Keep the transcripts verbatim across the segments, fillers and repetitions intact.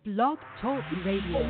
Blog Talk Radio.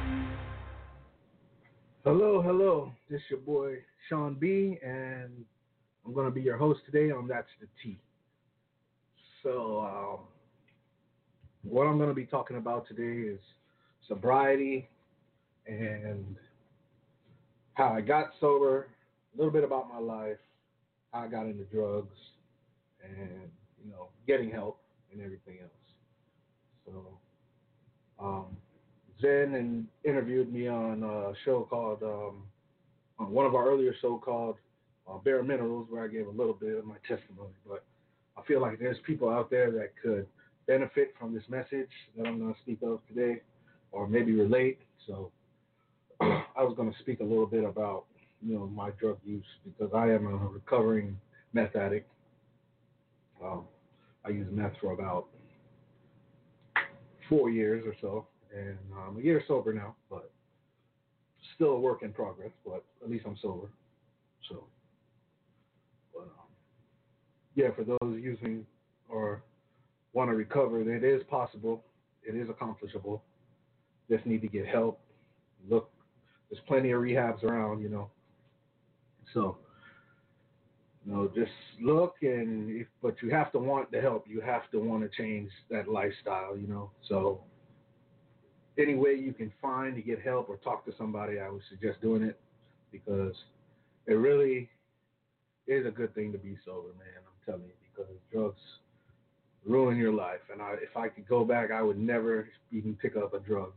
Hello, hello. This is your boy Sean B, and I'm going to be your host today on That's the T. So, um, what I'm going to be talking about today is sobriety and how I got sober, a little bit about my life, how I got into drugs, and, you know, getting help and everything else. So, um, Zen and interviewed me on a show called, um, on one of our earlier show called uh, Bare Minerals, where I gave a little bit of my testimony. But I feel like there's people out there that could benefit from this message that I'm going to speak of today, or maybe relate. So I was going to speak a little bit about, you know, my drug use, because I am a recovering meth addict. Um, I used meth for about four years or so, and I'm a year sober now, but still a work in progress, but at least I'm sober. So, but, um, yeah, for those using or want to recover, it is possible. It is accomplishable. Just need to get help. Look, there's plenty of rehabs around, you know. So, you know, just look, and if, but you have to want the help. You have to want to change that lifestyle, you know. So, any way you can find to get help or talk to somebody, I would suggest doing it, because it really is a good thing to be sober, man. I'm telling you, because drugs ruin your life. And I, if I could go back, I would never even pick up a drug.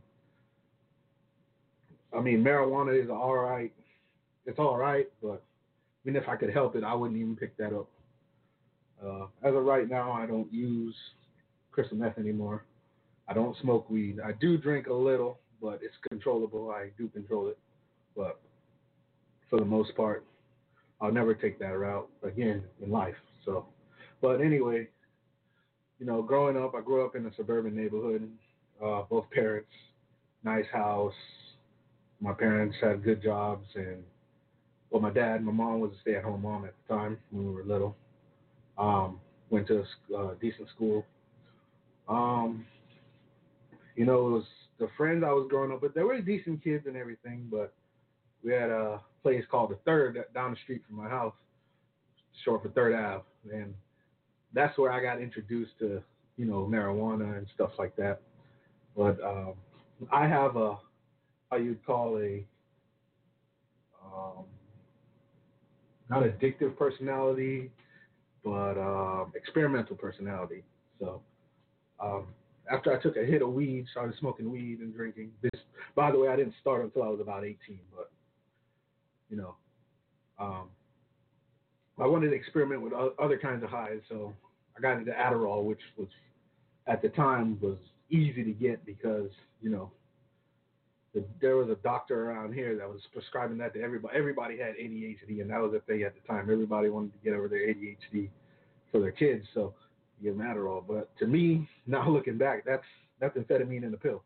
I mean, marijuana is all right. It's all right, but even if I could help it, I wouldn't even pick that up. Uh, as of right now, I don't use crystal meth anymore. I don't smoke weed. I do drink a little, but it's controllable. I do control it. But for the most part, I'll never take that route again in life. So, but anyway, you know, growing up, I grew up in a suburban neighborhood. Uh, both parents, nice house. My parents had good jobs, and well, my dad, my mom was a stay-at-home mom at the time when we were little. Um, went to a uh, decent school. Um, you know, it was the friends I was growing up with. They were decent kids and everything, but we had a place called the Third down the street from my house, short for Third Ave, and that's where I got introduced to, you know, marijuana and stuff like that. But um, I have a, how you'd call a, um, not addictive personality, but um, experimental personality. So um, after I took a hit of weed, started smoking weed and drinking. This, by the way, I didn't start until I was about eighteen, but, you know, um, I wanted to experiment with other kinds of highs, so I got into Adderall, which was, at the time, was easy to get because, you know, the, there was a doctor around here that was prescribing that to everybody. Everybody had A D H D, and that was the thing at the time. Everybody wanted to get over their A D H D for their kids, so you give them Adderall. But to me, now looking back, that's that's amphetamine in a pill.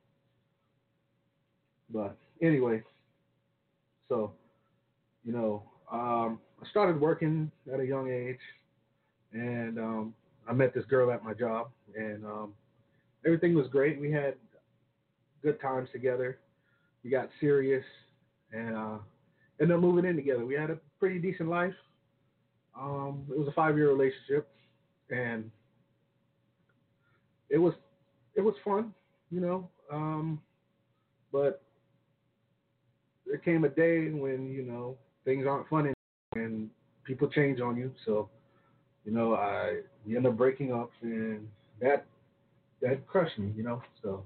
But anyway, so, you know, um, I started working at a young age, and um, I met this girl at my job, and um, everything was great. We had good times together. We got serious, and uh, ended up moving in together. We had a pretty decent life. Um, it was a five-year relationship, and it was it was fun, you know. Um, but there came a day when, you know, things aren't fun anymore, and people change on you. So, you know, I we end up breaking up, and that that crushed me, you know. So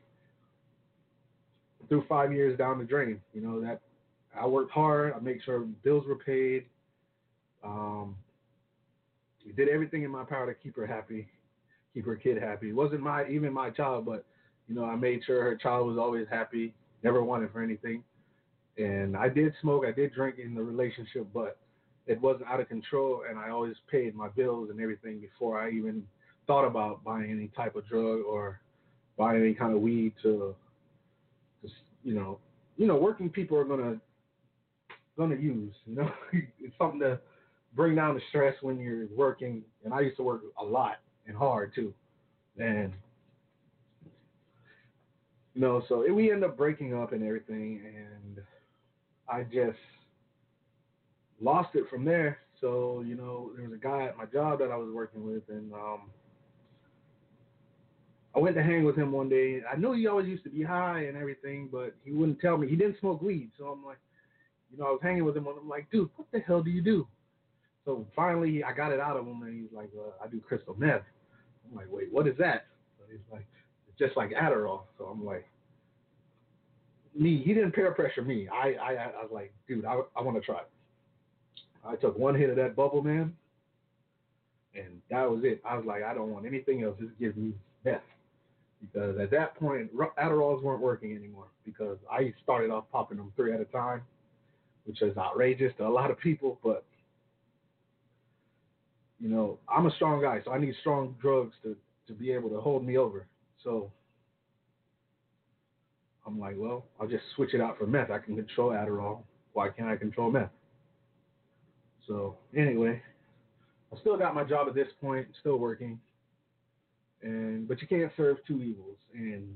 threw five years down the drain. You know, that I worked hard. I made sure bills were paid. Um, we did everything in my power to keep her happy, keep her kid happy. It wasn't my even my child, but, you know, I made sure her child was always happy. Never wanted for anything. And I did smoke. I did drink in the relationship, but it wasn't out of control. And I always paid my bills and everything before I even thought about buying any type of drug or buying any kind of weed to, to you know, you know, working people are gonna gonna use. You know, it's something to bring down the stress when you're working. And I used to work a lot and hard too. And You know, so it, we end up breaking up and everything, and I just lost it from there. So, you know, there was a guy at my job that I was working with, and um, I went to hang with him one day. I knew he always used to be high and everything, but he wouldn't tell me. He didn't smoke weed. So I'm like, you know, I was hanging with him, and I'm like, dude, what the hell do you do? So finally, I got it out of him, and he's like, uh, I do crystal meth. I'm like, wait, what is that? So he's like, it's just like Adderall. So I'm like, me, he didn't peer pressure me. I, I, I was like, dude, I, I want to try it. I took one hit of that bubble, man, and that was it. I was like, I don't want anything else. Just give me meth. Because at that point, Adderalls weren't working anymore because I started off popping them three at a time, which is outrageous to a lot of people. But, you know, I'm a strong guy, so I need strong drugs to, to be able to hold me over. So I'm like, well, I'll just switch it out for meth. I can control Adderall. Why can't I control meth? So anyway, I still got my job at this point, still working. And but you can't serve two evils. And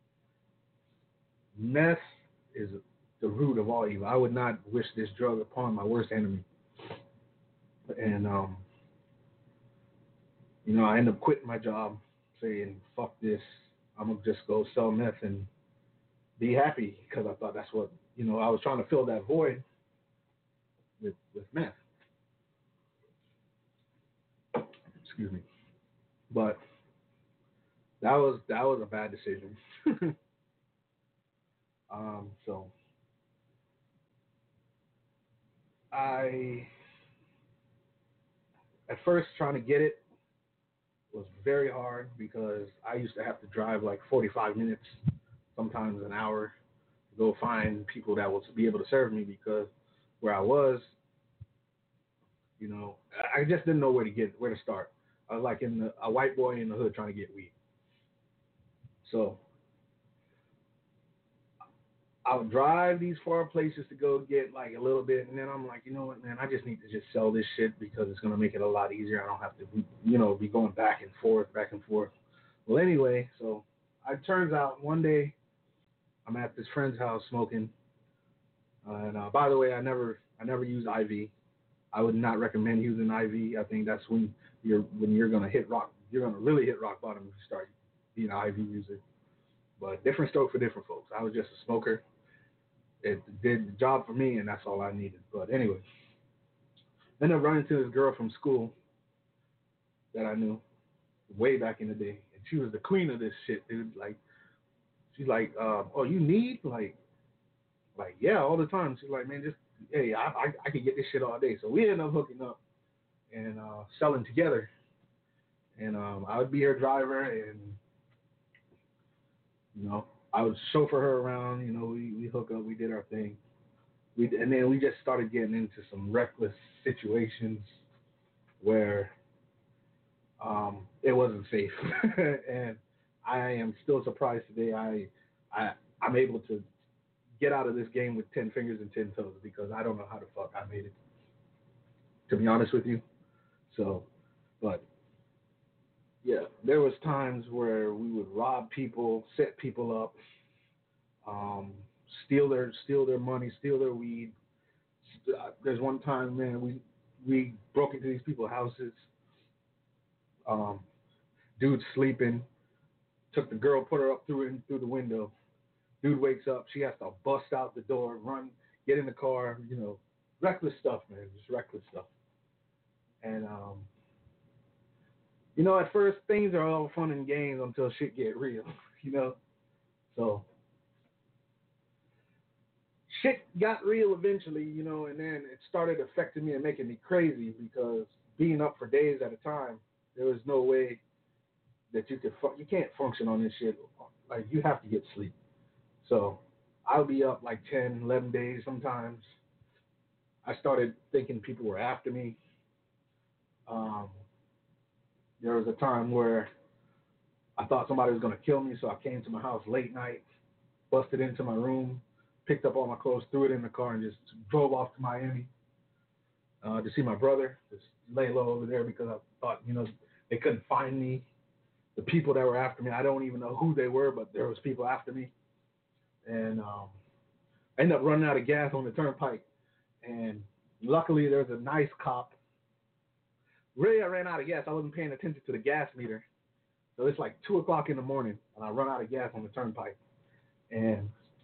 meth is the root of all evil. I would not wish this drug upon my worst enemy. And um, you know, I end up quitting my job, saying, "Fuck this! I'm gonna just go sell meth and be happy," because I thought that's what, you know, I was trying to fill that void with with meth. Excuse me, but that was that was a bad decision. um, so I at first trying to get it was very hard because I used to have to drive like forty-five minutes, sometimes an hour, to go find people that would be able to serve me because where I was, you know, I just didn't know where to get where to start. I was like in the, a white boy in the hood trying to get weed. So I would drive these far places to go get like a little bit, and then I'm like, you know what, man, I just need to just sell this shit because it's gonna make it a lot easier. I don't have to, you know, be going back and forth, back and forth. Well, anyway, so it turns out one day I'm at this friend's house smoking, uh, and uh, by the way, I never, I never use I V. I would not recommend using I V. I think that's when you're when you're gonna hit rock, you're gonna really hit rock bottom if you start being an I V user. But different stroke for different folks. I was just a smoker. It did the job for me, and that's all I needed. But anyway, ended up running into this girl from school that I knew way back in the day, and she was the queen of this shit, dude. Like, she's like, uh, "Oh, you need like, like yeah, all the time." She's like, "Man, just hey, I I, I could get this shit all day." So we ended up hooking up and uh, selling together, and um, I would be her driver, and you know, I would chauffeur her around. You know, we we hook up, we did our thing. We, and then we just started getting into some reckless situations where um, it wasn't safe, and I am still surprised today. I, I, I'm able to get out of this game with ten fingers and ten toes because I don't know how the fuck I made it. To be honest with you, so, but yeah, there was times where we would rob people, set people up, um, steal their steal their money, steal their weed. There's one time, man, we we broke into these people's houses. Um, dude sleeping, took the girl, put her up through it through the window. Dude wakes up, she has to bust out the door, run, get in the car, you know, reckless stuff, man, just reckless stuff. And um, you know, at first things are all fun and games until shit get real, you know. So shit got real eventually, you know, and then it started affecting me and making me crazy because being up for days at a time, there was no way that you could fu- you can't function on this shit. Like, you have to get sleep. So I'll be up like ten, eleven days sometimes. I started thinking people were after me. Um, there was a time where I thought somebody was going to kill me, so I came to my house late night, busted into my room, picked up all my clothes, threw it in the car, and just drove off to Miami uh, to see my brother. Just lay low over there because I thought, you know, they couldn't find me. The people that were after me, I don't even know who they were, but there was people after me. and um, I ended up running out of gas on the turnpike. And luckily, there was a nice cop. Really, I ran out of gas. I wasn't paying attention to the gas meter. So it's like two o'clock in the morning, and I run out of gas on the turnpike. And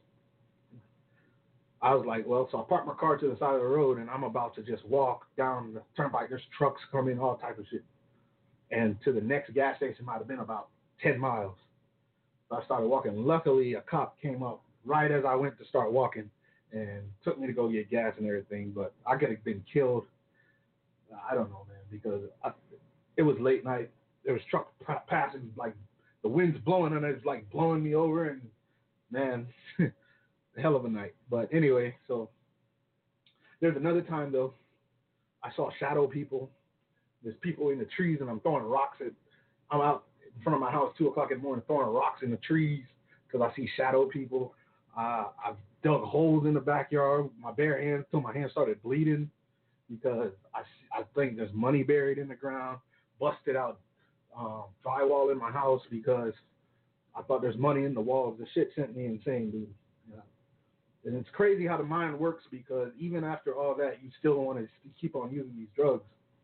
I was like, well, so I parked my car to the side of the road, and I'm about to just walk down the turnpike. There's trucks coming, all type of shit. And to the next gas station might have been about ten miles. So I started walking. Luckily, a cop came up right as I went to start walking and took me to go get gas and everything. But I could have been killed. I don't know, man, because I, it was late night. There was truck passing, like the wind's blowing, and it's like blowing me over. And man, hell of a night. But anyway, so there's another time though. I saw shadow people. There's people in the trees, and I'm throwing rocks at. I'm out in front of my house two o'clock in the morning throwing rocks in the trees because I see shadow people. Uh, I've dug holes in the backyard. My bare hands till my hands started bleeding because I I think there's money buried in the ground. Busted out um, drywall in my house because I thought there's money in the walls. The shit sent me insane, dude. Yeah. And it's crazy how the mind works because even after all that, you still want to keep on using these drugs.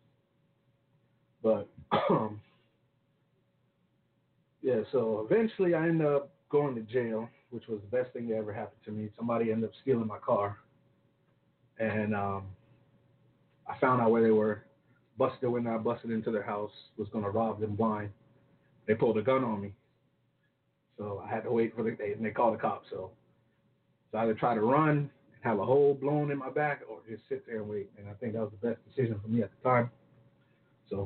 But, um, yeah, so eventually I ended up going to jail, which was the best thing that ever happened to me. Somebody ended up stealing my car. And um, I found out where they were. Busted their window, I busted into their house, was going to rob them blind. They pulled a gun on me. So I had to wait for the, they, and they called the cops. So, so I either try to run and have a hole blown in my back or just sit there and wait. And I think that was the best decision for me at the time. So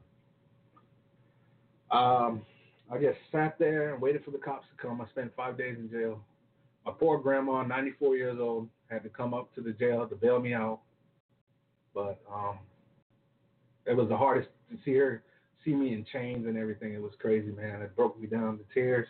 um, I just sat there and waited for the cops to come. I spent five days in jail. My poor grandma, ninety-four years old, had to come up to the jail to bail me out. But um, it was the hardest to see her, see me in chains and everything. It was crazy, man. It broke me down to tears.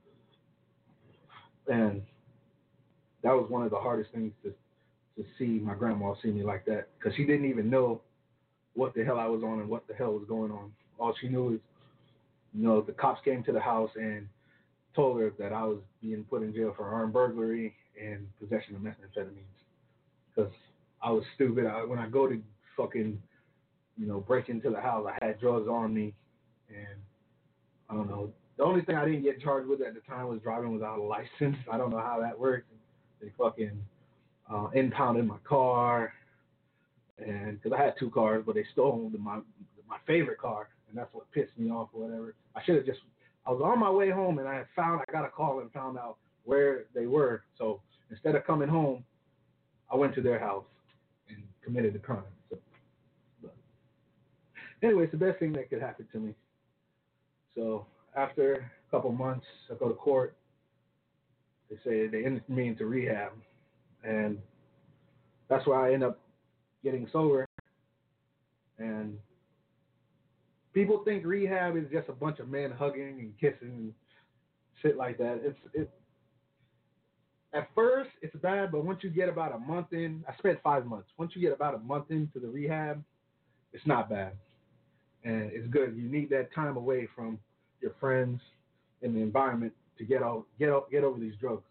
And that was one of the hardest things to to see my grandma see me like that because she didn't even know what the hell I was on and what the hell was going on. All she knew is, you know, the cops came to the house and told her that I was being put in jail for armed burglary and possession of methamphetamines because I was stupid. I, when I go to fucking, you know, break into the house, I had drugs on me, and I don't know. The only thing I didn't get charged with at the time was driving without a license. I don't know how that works. They fucking uh, impounded my car, and because I had two cars, but they stole my my favorite car, and that's what pissed me off or whatever. I should have just. I was on my way home, and I had found I got a call and found out where they were. So instead of coming home, I went to their house and committed the crime. So, but anyway, it's the best thing that could happen to me. So after a couple months, I go to court. They say they ended me into rehab, and that's where I end up getting sober. And people think rehab is just a bunch of men hugging and kissing and shit like that. It's it. At first, it's bad, but once you get about a month in, I spent five months. Once you get about a month into the rehab, it's not bad, and it's good. You need that time away from your friends and the environment to get out, get out, get over these drugs.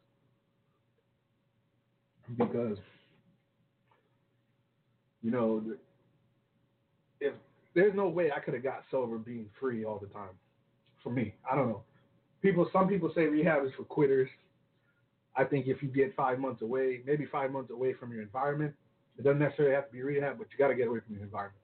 Because, you know, if there's no way I could have got sober being free all the time. For me, I don't know. People, some people say rehab is for quitters. I think if you get five months away, maybe five months away from your environment, it doesn't necessarily have to be rehab, but you got to get away from your environment.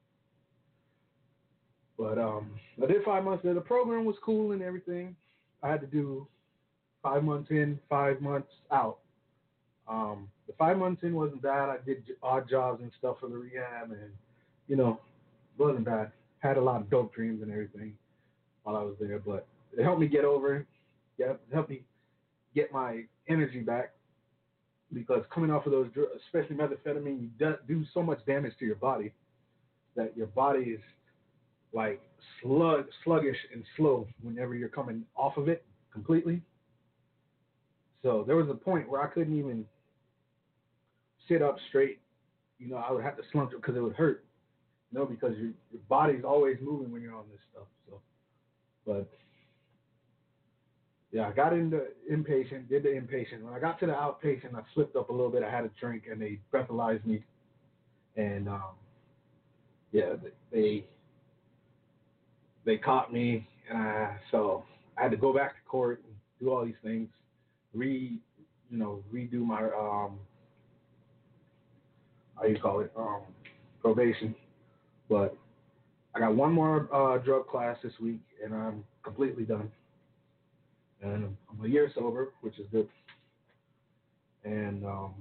But um, I did five months there. The program was cool and everything. I had to do five months in, five months out. Um, the five months in wasn't bad. I did odd jobs and stuff for the rehab, and, you know, it wasn't bad. Had a lot of dope dreams and everything while I was there, but it helped me get over it. Yeah, it helped me get my energy back because coming off of those drugs, especially methamphetamine, you do, do so much damage to your body that your body is like slug, sluggish and slow whenever you're coming off of it completely. So there was a point where I couldn't even sit up straight. You know, I would have to slump it because it would hurt. You know, because your your body's always moving when you're on this stuff. So, but Yeah, I got into inpatient, did the inpatient. When I got to the outpatient, I slipped up a little bit. I had a drink, and they breathalyzed me, and um, yeah, they they caught me, and I so I had to go back to court and do all these things, re you know redo my um how you call it um probation. But I got one more uh, drug class this week, and I'm completely done. And I'm a year sober, which is good. And um,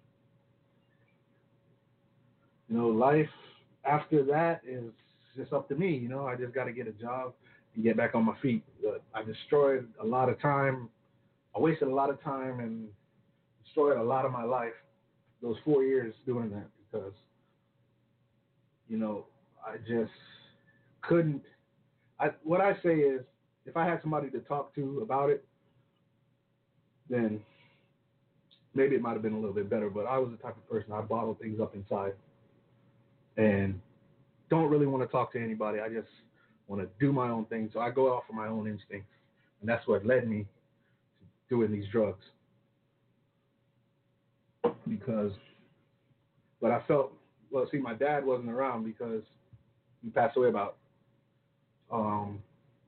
you know, life after that is just up to me. You know, I just got to get a job and get back on my feet. But I destroyed a lot of time. I wasted a lot of time and destroyed a lot of my life those four years doing that because, you know, I just couldn't. I what I say is, if I had somebody to talk to about it, then maybe it might have been a little bit better. But I was the type of person, I bottled things up inside and don't really want to talk to anybody. I just want to do my own thing. So I go off of my own instincts. And that's what led me to doing these drugs. Because, but I felt, well, see, my dad wasn't around because he passed away about, um,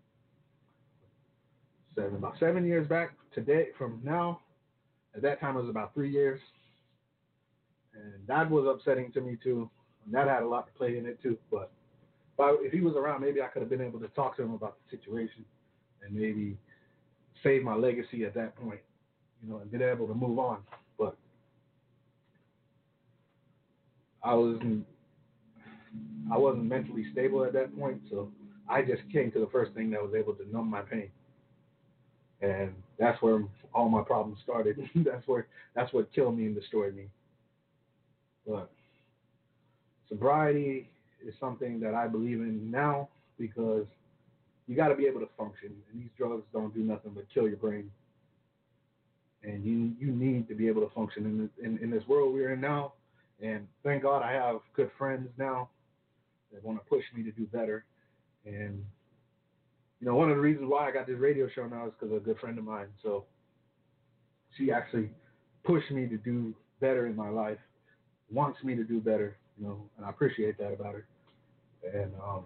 seven, about seven years back today from now. At that time, it was about three years. And that was upsetting to me, too. And that had a lot to play in it, too. But if he was around, maybe I could have been able to talk to him about the situation and maybe save my legacy at that point, you know, and been able to move on. But I wasn't, I wasn't mentally stable at that point, so I just came to the first thing that was able to numb my pain, and that's where all my problems started. that's where, that's what killed me and destroyed me. But sobriety is something that I believe in now because you got to be able to function, and these drugs don't do nothing but kill your brain. And you you need to be able to function in, the, in in this world we're in now. And thank God I have good friends now that want to push me to do better. And you know, one of the reasons why I got this radio show now is because of a good friend of mine. So she actually pushed me to do better in my life, wants me to do better, you know, and I appreciate that about her. And um,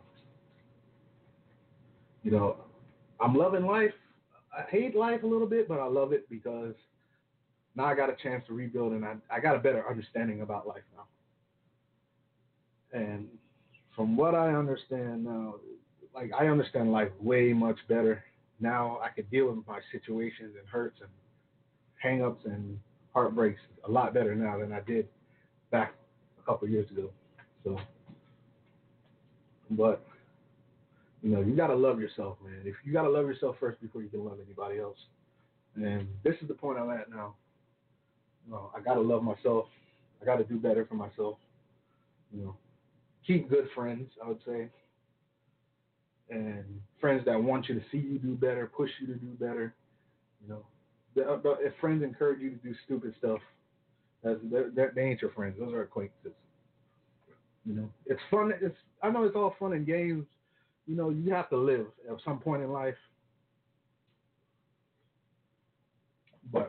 you know, I'm loving life. I hate life a little bit, but I love it because now I got a chance to rebuild, and I, I got a better understanding about life now. And from what I understand now, like I understand life way much better now. I could deal with my situations and hurts and hang-ups and heartbreaks a lot better now than I did back a couple of years ago. So, but you know, you gotta love yourself, man. If you gotta love yourself first before you can love anybody else. And this is the point I'm at now. You know, I gotta love myself. I gotta do better for myself. You know, keep good friends, I would say, and friends that want you to see you do better, push you to do better. You know, the, the, if friends encourage you to do stupid stuff, that's, they're, they ain't your friends. Those are acquaintances. You know, it's fun. It's I know it's all fun and games. You know, you have to live at some point in life, but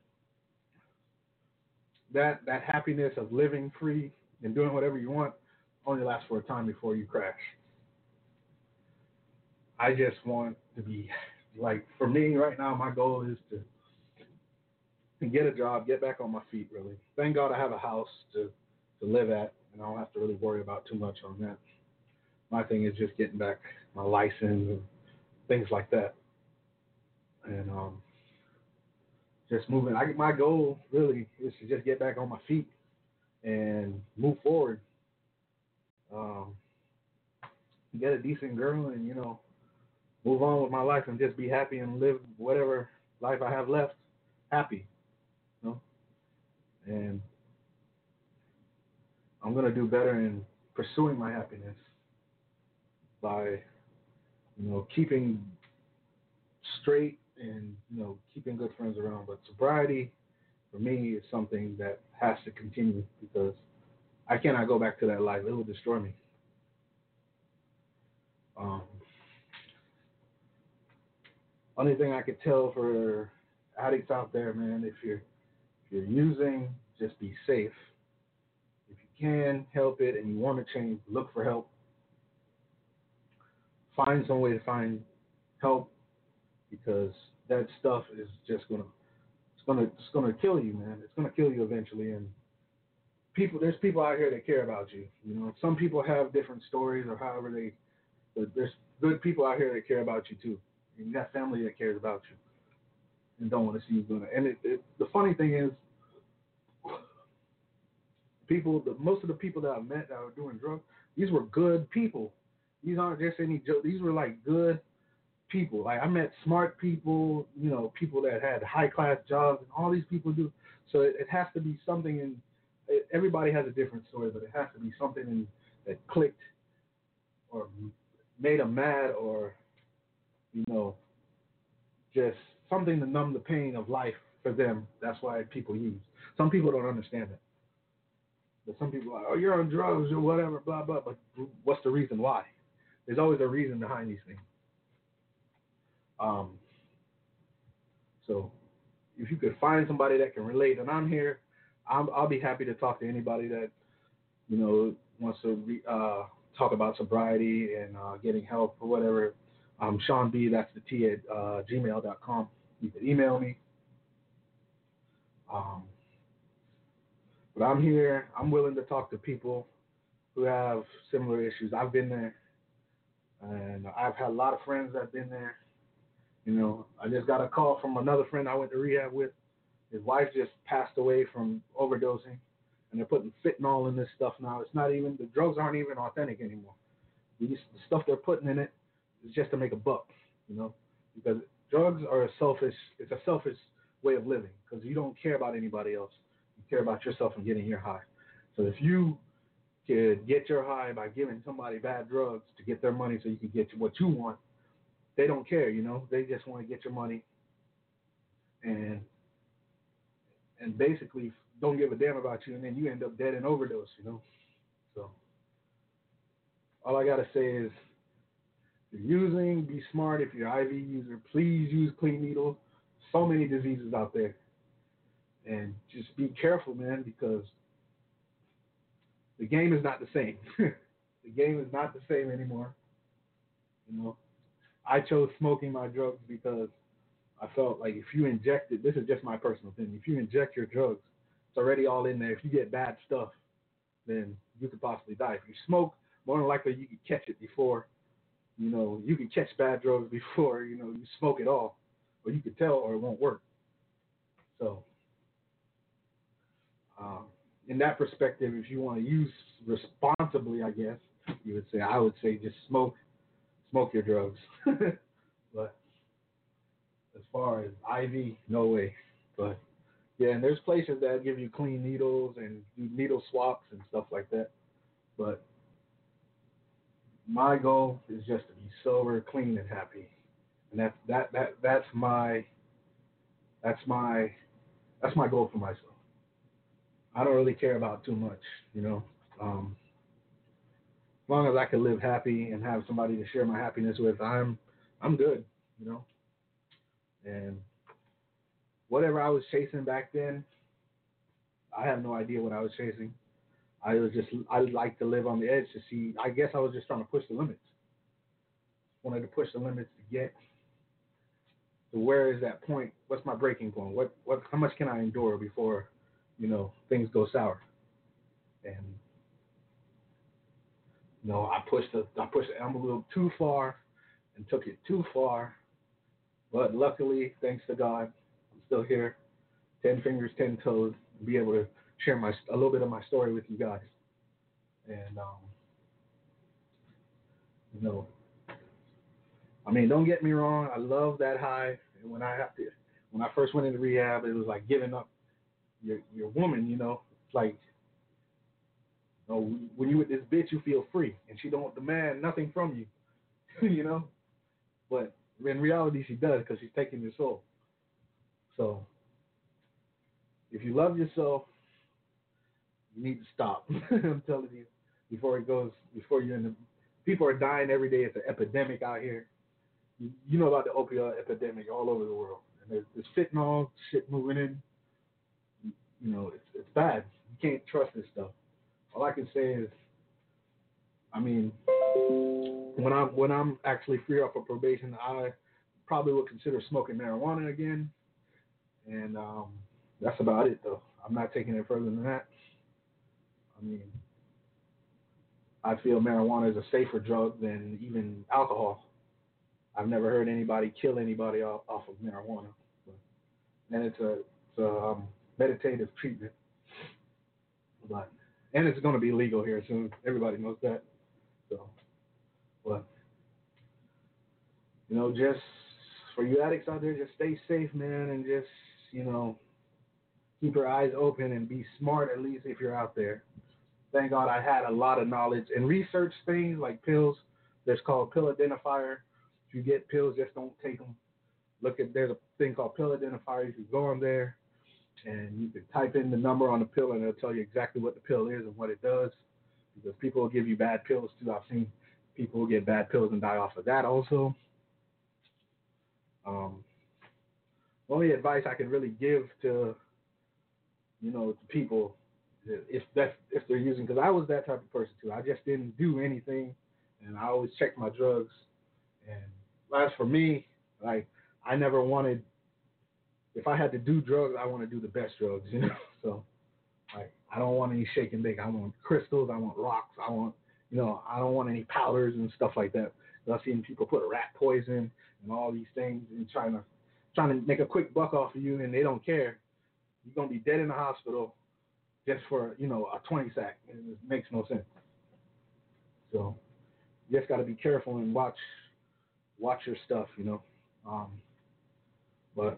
that that happiness of living free and doing whatever you want only lasts for a time before you crash. I just want to be like, for me right now, my goal is to, to get a job, get back on my feet, really. Thank God I have a house to, to live at, and I don't have to really worry about too much on that. My thing is just getting back my license and things like that. And um, just moving. I, my goal really is to just get back on my feet and move forward. Um, get a decent girl and, you know, move on with my life and just be happy and live whatever life I have left happy, you know. And I'm gonna do better in pursuing my happiness by, you know, keeping straight and, you know, keeping good friends around. But sobriety for me is something that has to continue because I cannot go back to that life. It will destroy me. Um, Only thing I could tell for addicts out there, man, if you're if you're using, just be safe. If you can help it and you want to change, look for help. Find some way to find help because that stuff is just gonna it's gonna it's gonna kill you, man. It's gonna kill you eventually. And people, there's people out here that care about you. You know, some people have different stories or however they, but there's good people out here that care about you too. And you got family that cares about you and don't want to see you doing it. And it, it, the funny thing is, people, the, most of the people that I met that were doing drugs, these were good people. These aren't just any joke. These were like good people. Like I met smart people, you know, people that had high class jobs, and all these people do. So it, it has to be something in. It, everybody has a different story, but it has to be something in, that clicked or made them mad, or you know, just something to numb the pain of life for them. That's why people use. Some people don't understand it. But some people are like, oh, you're on drugs or whatever, blah, blah. But what's the reason why? There's always a reason behind these things. Um, so if you could find somebody that can relate, and I'm here, I'm, I'll be happy to talk to anybody that, you know, wants to re, uh, talk about sobriety and uh, getting help or whatever. Um, Sean B, that's the T at uh, gmail dot com. You can email me. Um, but I'm here. I'm willing to talk to people who have similar issues. I've been there, and I've had a lot of friends that have been there. You know, I just got a call from another friend I went to rehab with. His wife just passed away from overdosing, and they're putting fentanyl in this stuff now. It's not even, the drugs aren't even authentic anymore. These, the stuff they're putting in it is just to make a buck, you know, because drugs are a selfish, it's a selfish way of living because you don't care about anybody else. You care about yourself and getting your high. So if you could get your high by giving somebody bad drugs to get their money so you can get what you want, they don't care, you know. They just want to get your money and and basically don't give a damn about you, and then you end up dead in overdose, you know. So all I gotta say is, if you're using, be smart. If you're an I V user, please use clean needles. So many diseases out there, and just be careful, man, because the game is not the same. The game is not the same anymore. You know, I chose smoking my drugs because I felt like if you inject it, this is just my personal opinion, if you inject your drugs, it's already all in there. If you get bad stuff, then you could possibly die. If you smoke, more than likely you could catch it before, you know, you could catch bad drugs before, you know, you smoke it all. Or you could tell or it won't work. So, um, in that perspective, if you want to use responsibly, I guess, you would say, I would say just smoke, smoke your drugs. But as far as I V, no way. But yeah, and there's places that give you clean needles and do needle swaps and stuff like that. But my goal is just to be sober, clean, and happy, and that's that that that's my that's my that's my goal for myself. I don't really care about too much, you know. Um, as long as I can live happy and have somebody to share my happiness with, I'm I'm good, you know. And whatever I was chasing back then, I have no idea what I was chasing. I was just I like to live on the edge to see. I guess I was just trying to push the limits. Wanted to push the limits to get to where is that point? What's my breaking point? What what? How much can I endure before, you know, things go sour? And you know, I pushed the I pushed the envelope too far and took it too far. But luckily, thanks to God, I'm still here, ten fingers, ten toes, and be able to share my a little bit of my story with you guys. And um, you know, I mean, don't get me wrong, I love that high. And when I have to, when I first went into rehab, it was like giving up your your woman. You know, it's like, you know, when you with this bitch, you feel free, and she don't demand nothing from you. You know, but in reality, she does because she's taking your soul. So if you love yourself, you need to stop. I'm telling you, before it goes, before you're in the, people are dying every day. It's an epidemic out here. You, you know about the opioid epidemic all over the world, and there's this fentanyl shit moving in. You know, it's it's bad. You can't trust this stuff. All I can say is, I mean, when I'm when I'm actually free off of probation, I probably would consider smoking marijuana again, and um, that's about it though. I'm not taking it further than that. I mean, I feel marijuana is a safer drug than even alcohol. I've never heard anybody kill anybody off, off of marijuana, and it's a, it's a um, meditative treatment. But and it's going to be legal here soon. Everybody knows that. So, but you know, just for you addicts out there, just stay safe, man, and just you know, keep your eyes open and be smart at least if you're out there. Thank God I had a lot of knowledge and research things like pills. There's called pill identifier. If you get pills, just don't take them. Look at there's a thing called pill identifier. You can go on there and you can type in the number on the pill and it'll tell you exactly what the pill is and what it does. Because people will give you bad pills too. I've seen people who get bad pills and die off of that also. Um, the only advice I can really give to you know to people if that's if they're using, because I was that type of person too. I just didn't do anything, and I always checked my drugs. And as for me, like I never wanted. If I had to do drugs, I want to do the best drugs, you know. So like I don't want any shake and bake. I want crystals. I want rocks. I want you know I don't want any powders and stuff like that. I've seen people put rat poison and all these things and trying to trying to make a quick buck off of you, and they don't care. You're gonna be dead in the hospital just for you know a twenty sack. It makes no sense. So you just got to be careful and watch watch your stuff, you know. Um, but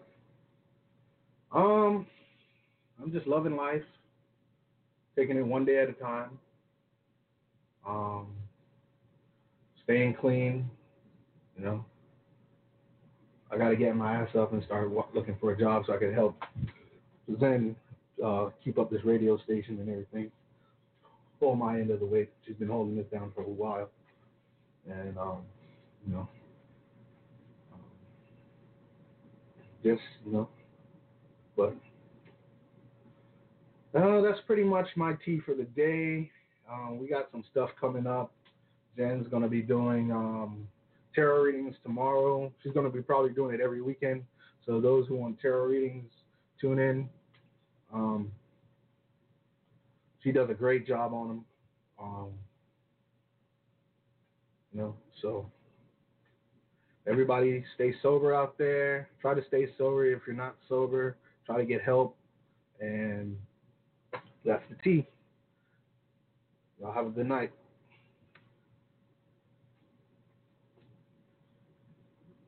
um, I'm just loving life, taking it one day at a time. Um, staying clean, you know. I got to get my ass up and start wa- looking for a job so I can help then uh, keep up this radio station and everything. Pull my end of the weight. She's been holding this down for a while, and um, you know, um, just you know, but uh, that's pretty much my tea for the day. Um, we got some stuff coming up. Jen's gonna be doing um, tarot readings tomorrow. She's gonna be probably doing it every weekend. So those who want tarot readings, tune in. Um, she does a great job on them. Um, you know, so everybody stay sober out there. Try to stay sober if you're not sober. Try to get help. And that's the tea. Y'all have a good night.